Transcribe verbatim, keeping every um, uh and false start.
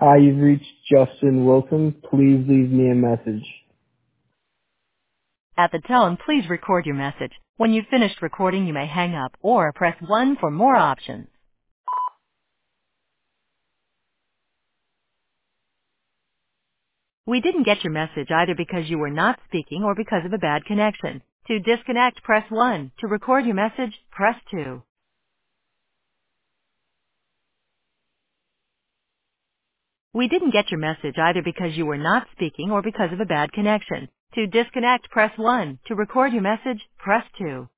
Hi, you've reached Justin Wilson. Please leave me a message. At the tone, please record your message. When you've finished recording, you may hang up or press one for more options. We didn't get your message either because you were not speaking or because of a bad connection. To disconnect, press one. To record your message, press two. We didn't get your message either because you were not speaking or because of a bad connection. To disconnect, press one. To record your message, press two.